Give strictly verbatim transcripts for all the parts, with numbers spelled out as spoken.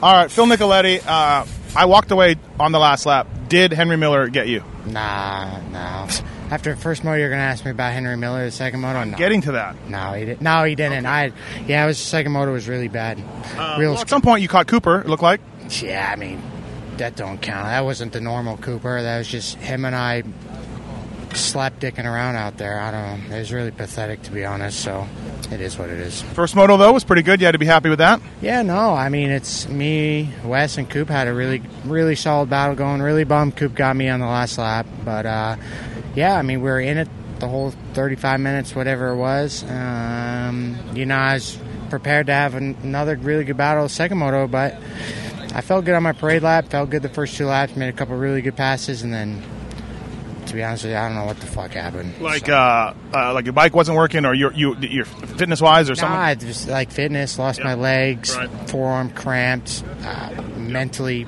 All right, Phil Nicoletti, uh, I walked away on the last lap. Did Henry Miller get you? Nah, no. After the first moto, you're going to ask me about Henry Miller. The second moto, no. Getting to that. No, he didn't. No, he didn't. Okay. I, yeah, it was, the second moto was really bad. Uh, Real well, at some point, you caught Cooper, it looked like. Yeah, I mean, that don't count. That wasn't the normal Cooper. That was just him and I slap-dicking around out there. I don't know. It was really pathetic, to be honest, so it is what it is. First moto, though, was pretty good. You had to be happy with that? Yeah, no. I mean, it's me, Wes, and Coop had a really, really solid battle going. Really bummed Coop got me on the last lap. But, uh, yeah, I mean, we were in it the whole thirty-five minutes, whatever it was. Um, you know, I was prepared to have an, another really good battle second moto, but I felt good on my parade lap, felt good the first two laps, made a couple really good passes, and then, to be honest with you, I don't know what the fuck happened. Like, so. uh, uh, like your bike wasn't working, or your you your fitness wise, or nah, something. I just like fitness, lost yeah. my legs, right. forearm cramped, uh, yeah. mentally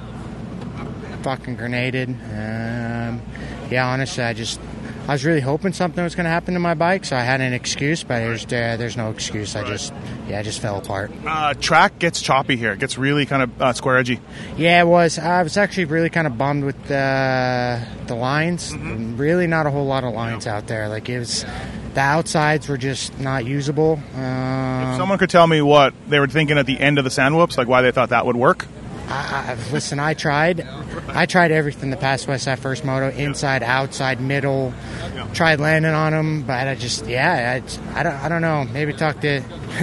fucking grenaded. Um, yeah, honestly, I just I was really hoping something was going to happen to my bike, so I had an excuse, but there's uh, there's no excuse. I right. just yeah, I just fell apart. Uh, track gets choppy here. It gets really kind of uh, square edgy. Yeah, it was. I was actually really kind of bummed with the the lines. Mm-hmm. Really, not a whole lot of lines out there. Like it was, the outsides were just not usable. Um, if someone could tell me what they were thinking at the end of the sand whoops, like why they thought that would work. I, I, listen, I tried. I tried everything the past West Side First Moto, inside, outside, middle. Tried landing on them, but I just, yeah, I, I don't, I don't know. Maybe talk to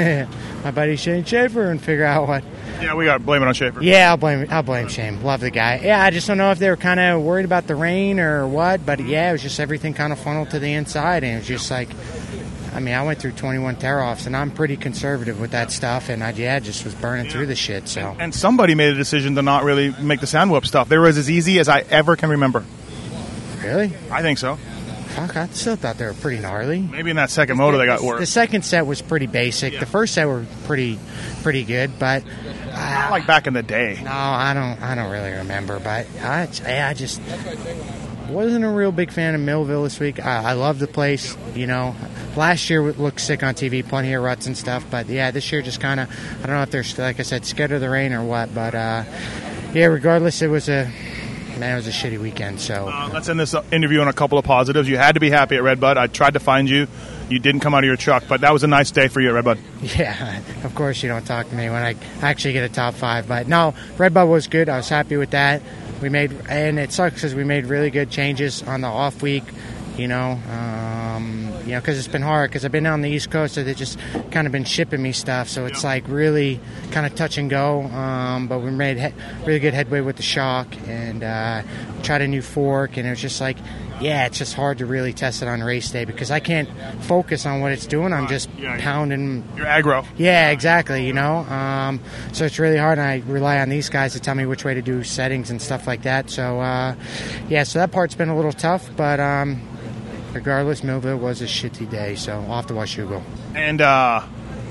my buddy Shane Schaefer and figure out what. Yeah, we got to blame it on Schaefer. Yeah, I'll blame, I'll blame Shane. Love the guy. Yeah, I just don't know if they were kind of worried about the rain or what, but yeah, it was just everything kind of funneled to the inside, and it was just like. I mean, I went through twenty-one tear-offs, and I'm pretty conservative with that stuff, and I, yeah, just was burning yeah. through the shit, so. And somebody made a decision to not really make the sand whoop stuff. They were as easy as I ever can remember. Really? I think so. Fuck, I still thought they were pretty gnarly. Maybe in that second moto they got worse. The second set was pretty basic. Yeah. The first set were pretty pretty good, but... Uh, not like back in the day. No, I don't I don't really remember, but I, I just... wasn't a real big fan of Millville this week. I, I love the place, you know. Last year it looked sick on T V, plenty of ruts and stuff, but yeah, this year just kind of, I don't know if they're, like I said, scared of the rain or what, but uh, yeah, regardless, it was a, man, it was a shitty weekend, so. Uh, let's end this interview on a couple of positives. You had to be happy at Redbud. I tried to find you. You didn't come out of your truck, but that was a nice day for you at Redbud. Yeah, of course you don't talk to me when I actually get a top five, but no, Redbud was good. I was happy with that. We made, and it sucks because we made really good changes on the off week, you know, um, you know, because it's been hard because I've been on the East Coast, so they've just kind of been shipping me stuff, so it's yeah. like really kind of touch and go, um, but we made he- really good headway with the shock and uh, tried a new fork, and it was just like, yeah, it's just hard to really test it on race day because I can't focus on what it's doing. I'm just yeah, pounding. You're aggro. Yeah, exactly, you know. Um, so it's really hard, and I rely on these guys to tell me which way to do settings and stuff like that. So, uh, yeah, so that part's been a little tough, but um, regardless, Millville was a shitty day, so I'll have to watch you go. And uh,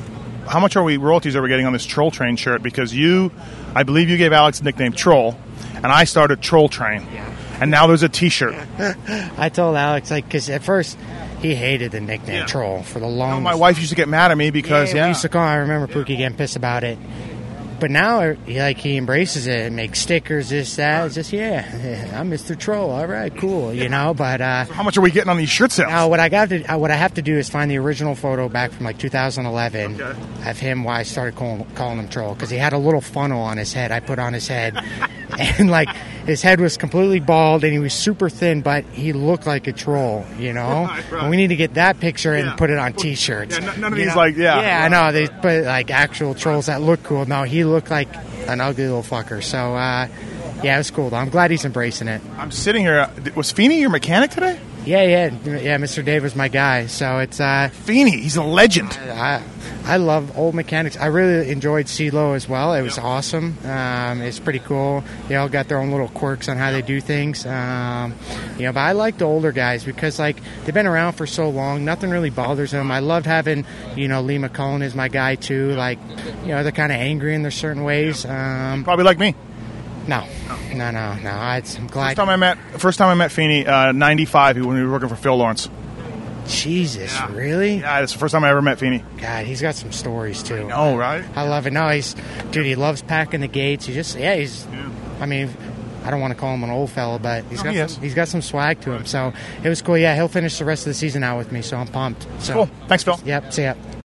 how much are we royalties are we getting on this Troll Train shirt? Because you, I believe you gave Alex the nickname Troll, and I started Troll Train. Yeah. And now there's a T-shirt. I told Alex, like, because at first he hated the nickname yeah. Troll for the longest. You know, my wife used to get mad at me because, yeah. yeah. We used to call, I remember Pookie getting pissed about it. But now, he, like, he embraces it, makes stickers, this, that. It's just, yeah, I'm Mister Troll. All right, cool, you know. But uh, so how much are we getting on these shirt sales? Now, what I got to, what I have to do is find the original photo back from like two thousand eleven okay. of him. Why I started calling, calling him Troll because he had a little funnel on his head. I put on his head, and like his head was completely bald, and he was super thin, but he looked like a troll, you know. Right, right. And we need to get that picture and yeah. put it on T-shirts. Yeah, none of you these know? like yeah. Yeah, I know they put like actual trolls that look cool. No, he looked like an ugly little fucker. So, uh, yeah, it was cool, though. I'm glad he's embracing it. I'm sitting here. Was Feeney your mechanic today? Yeah, yeah. Yeah, Mister Dave was my guy. So it's... Uh, Feeney, he's a legend. I, I, I love old mechanics. I really enjoyed CeeLo as well. It was yep. awesome. Um, it's pretty cool. They all got their own little quirks on how they do things. Um, you know, but I like the older guys because, like, they've been around for so long. Nothing really bothers them. I loved having, you know, Lee McCullen is my guy, too. Like, you know, they're kind of angry in their certain ways. Um, Probably like me. No, no, no, no. I'm glad. First time I met, first time I met Feeney, uh, ninety-five when we were working for Phil Lawrence. Jesus, Yeah. really? Yeah, it's the first time I ever met Feeney. God, he's got some stories too. Oh, right? I love it. No, he's dude. He loves packing the gates. He just yeah. He's. Yeah. I mean, I don't want to call him an old fella, but he's No, got he some, is. he's got some swag to him. So it was cool. Yeah, he'll finish the rest of the season out with me. So I'm pumped. So Cool. Thanks, Phil. yep. See ya.